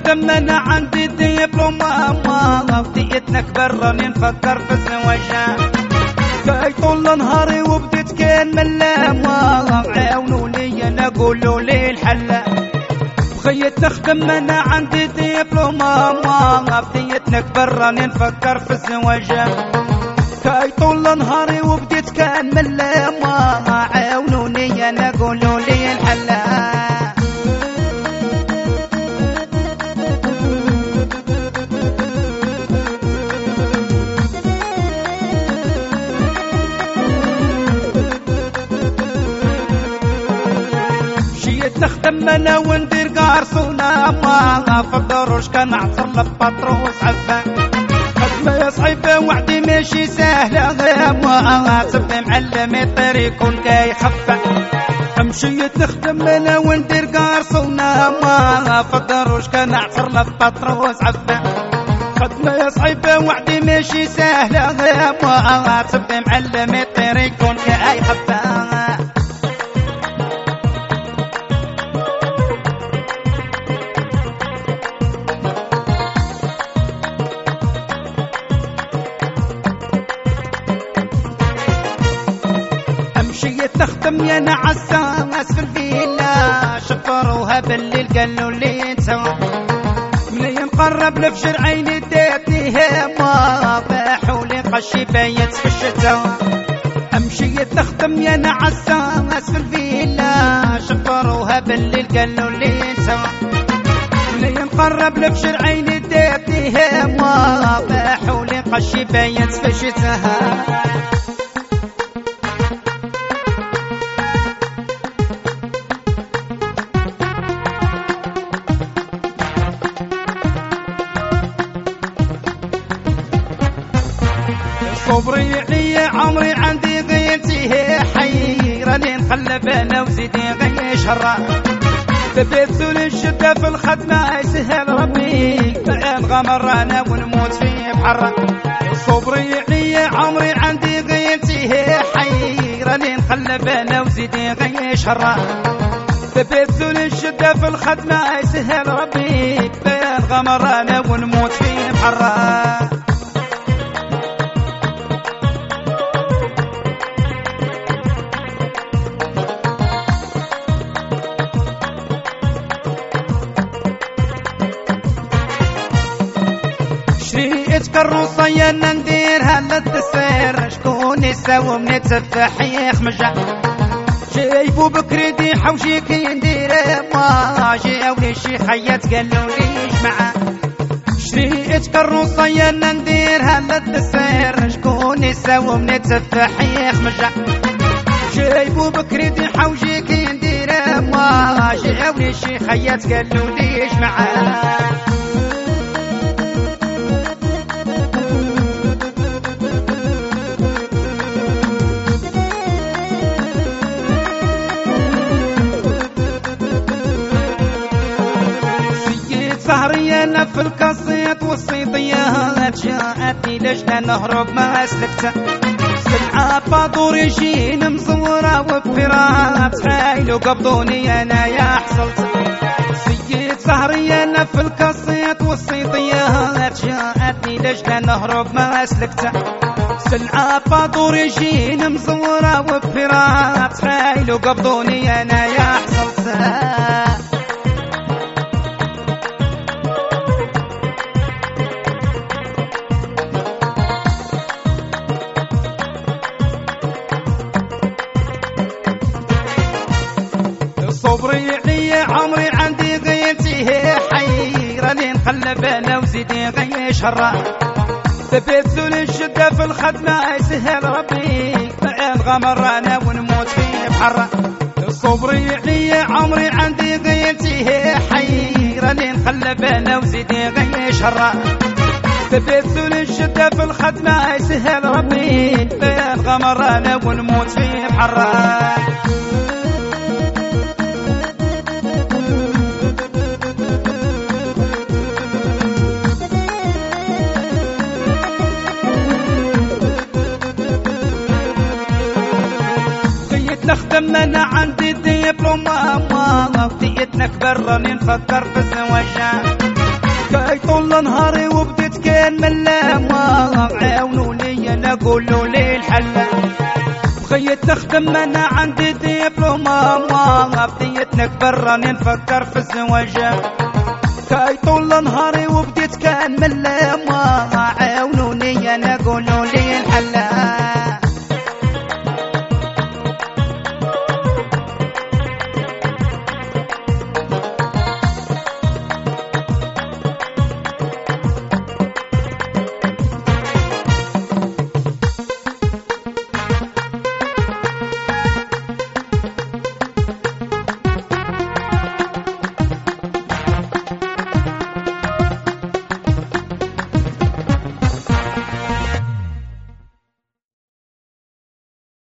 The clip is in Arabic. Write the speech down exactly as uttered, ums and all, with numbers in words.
نخدم انا عندي دبلومة بديتنا كبر راني نفكر في الزواج كاي طول نهاري وبديت كان ملامة عاونوني انا قولوا لي الحل بغيت نخدم انا عندي دبلومة بديتنا كبر راني نفكر في الزواج كاي طول نهاري وبديت كان ملامة عاونوني انا قولوا لي الحل نخدم انا وندير قارصونا ما في الدروج كنعصر لبطروس عفان خدمة يا صعيبة وعدي ماشي سهلة ما صبي معلم الطريق يكون كيخفى مشيت نخدم انا وندير قارصونا ما في الدروج كنعصر لبطروس عفان خدمة يا صعيبة وعدي ماشي سهلة ما صبي معلم الطريق يكون كيخفى مشيت نخدم يا نعساس في الفيلا شفروها بالليل قالوا لي نسوا منين نقرب لفجر عيني داتني هما باحوا لي قشي بايت في الشتا مشيت نخدم يا نعساس في الفيلا شفروها بالليل قالوا لي نسوا منين نقرب لفجر عيني داتني هما باحوا لي قشي بايت في الشتا صبري عليا عمري عندي غيرتي حيراني نقلب انا وزيدي غير شهرة ثبت الشدة في الخدمة يسهل ربي نغامر انا ونموت في بحر صبري عليا عمري عندي غيرتي حيراني نقلب انا وزيدي غير شهرة ثبت الشدة في الخدمة يسهل ربي نغامر انا ونموت في بحر شريت كروسية نديرها للتسير شكون يساوم نتسفح يخمجة جايبو بكريدي حوشي كي ندير ما جاوني شي خيات قالوا ليش معاه شريت كروسية نديرها للتسير شكون يساوم نتسفح يخمجة جايبو بكريدي حوشي كي ندير ما جاوني شي خيات قالوا ليش معاه سهري انا في القصيد والصيديات جاءتني لجنة نهرب ما سلكتها سلعة باطور يجين مزورة وبفرات حايلو قبضوني انا يا حصلت سيد سهري انا في القصيد والصيديات جاءتني لجنة نهرب ما سلكتها سلعة باطور يجين مزورة وبفرات حايلو قبضوني انا يا حصلت صبري عليا عمري عندي غيرتي حيراني نقلب انا وزيدي غير شهرة ثبت الشدة في الخدمة يسهل ربي نغامر انا ونموت في بحر صبري عليا عمري عندي غيرتي حيراني نقلب انا وزيدي غير شهرة ثبت الشدة في الخدمة يسهل ربي نغامر انا ونموت في بحر نخدم انا عندي دبلومة بديتنا كبر راني نفكر في الزواج كاي طول نهاري وبديت كان ملام عاونوني انا قولوا لي الحل بغيت نخدم انا عندي دبلومة بديت نكبر راني نفكر في الزواج كاي طول نهاري وبديت كان ملام عاونوني انا قولوا لي